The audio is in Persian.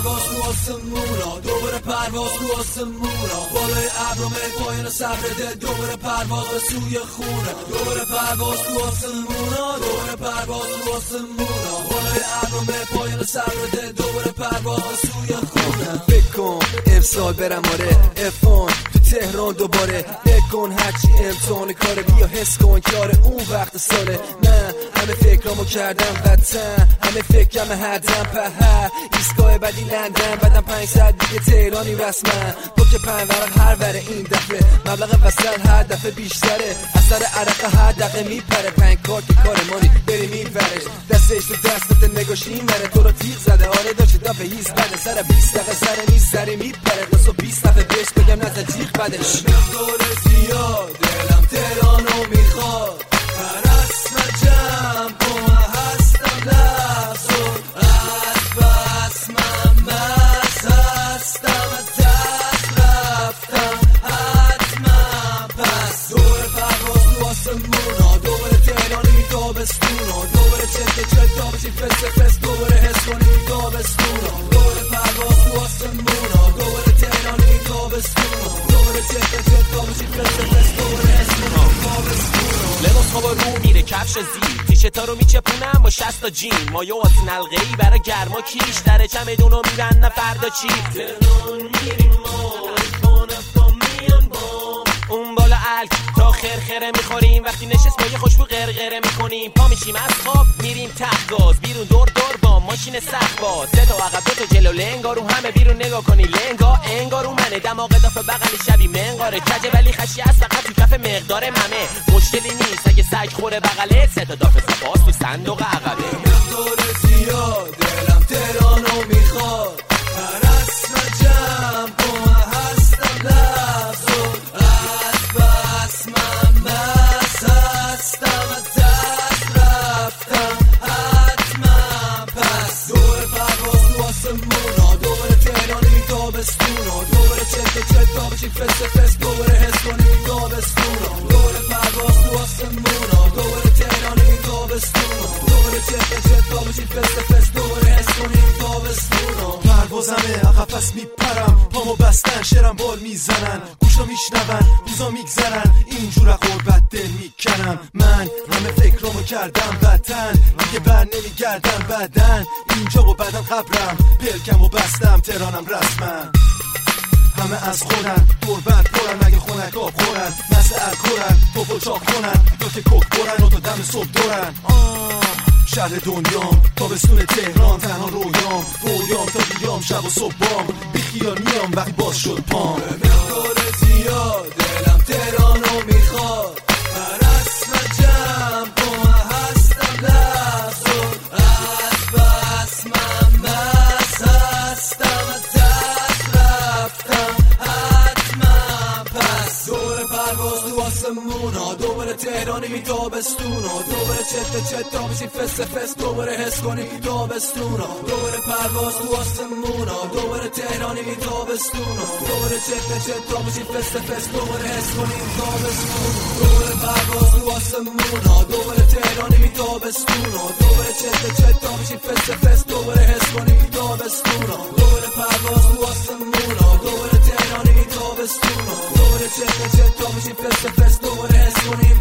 پرواز تو آسمونا، دوباره پرواز تو آسمونا، بالای ابرم پایین صبر دل، دوباره پرواز به سوی خونه، دوباره پرواز تو آسمونا، دوباره پرواز تو آسمونا، بالای ابرم پایین صبر دل، دوباره پرواز به سوی خونه. فکر کن امسال برم آره افان تو تهران دوباره، بکن هرچی امتحان کاره، بیا حس کن که آره اون وقت ساله. من همه فکرامو کردم وطن، همه فکرم هدم په ایستگاه بعدی لندن، بعدم 500 دیگه تهرانی رسما، تو که 5 ورق هر وره این دفعه، مبلغ وصل هر دفعه بیشتره، اثر عرق هر دقیقه میپره، 5 کارت کار مانی بری میورش، دستش تو دستت نگاش این وره، تو رو تیغ زده آره داشت دفعه هیز بده، سر 20 دقیقه سر میز زری میپره، دستو 20 دفعه بهش بگم نزد جیغ بدش. مقدار زیاد دلم تهرانو میخواد، پرست نجم کن هستم لحظو، از بس من بس هستم، دست رفتم حتما پس، دوباره پرواز تو آسمونا، دوباره تهرانی تابستونا، دوباره چت تابشی فست، دوباره حس کنی تابستونا، دوباره پرواز تو آسمونا، دوباره تهرانی تابستونا، دوباره چت تابشی فست، دوباره حس کنی تابستونا. لباس خواب رو میره کفش زیر، تیشرتا رو میچپونم با 60 تا جین، مایو آتین حلقه‌ای برای گرما کیش، در چمدونو میبندم فردا چی تهران میریم ما، اون بالا الک تا خرخره میخوریم، وقتی نشست ما یه خوشبو غرغره میکنیم، پا میشیم از خواب میریم ته گاز، بیرون دور با ماشین سخت باز، 3 تا عقب 2 تا جلو، لنگا رو همه بیرون نگاه کنی، لنگا انگار رو منه، دماغ دافه بغلی شبی منقاره، کجه ولی خشی از فقط تو کف مقدار ممه، مشکلی نیست اگه سگ خوره بغله، 3 تا دافه سپاس تو صندوق عقبه. مقدار زیاد دلم تهرانو میخواد، پرست نجم کن هستم لحظو، از بس من بس هستم، دست رفتم حتما پس، دوباره پرواز تو آسمونا، دوباره تهرانی تابستونا، دوباره چت تابشی فست، دوباره حس کنی تابستونا، دوباره پرواز تو آسمونا، دوباره تهرانی تابستونا، دوباره چت تابشی فست، دوباره حس کنی تابستونا. پروازمه عقب پس میپرم، پامو بستن شرم بال میزنن، گوشا میشنون روزا میگذرن، اینجور قربت دل میکنم، من همه فکرامو کردم وطن، دیگه بر نمیگردم بدن، اینجا و بعدم قبرم، پلکمو بستم تهرانم رسما، همه از خورن قربت پرن، مگه خونک آب خورن، مثل الکورن توفو چاق کنن، یا که کک برن و تا دم صبح دورن، شهر دنیام تابستون تهران، تنها رویام تا بیام شب و صبح بام، بیخیال میام وقتی باز شد پام. مقدار زیاد دلم تهرانو میخواد، پرست نجم کن هستم لحظو، از بس من بس هستم، دست رفتم حتما پس، دوباره پرواز تو آسمونا، دوباره تهرانی تابستونا، دوباره چت تابشی فست، دوباره حس کنی تابستونا، دوباره پرواز تو آسمونا، دوباره تهرانی تابستونا، دوباره چت تابشی فست، دوباره حس کنی تابستونا، دوباره پرواز تو آسمونا، دوباره تهرانی تابستونا، دوباره چت تابشی فست، دوباره حس کنی تابستونا، دوباره پرواز تو آسمونا، دوباره تهرانی تابستونا، دوباره چت تابشی فست، دوباره حس کنی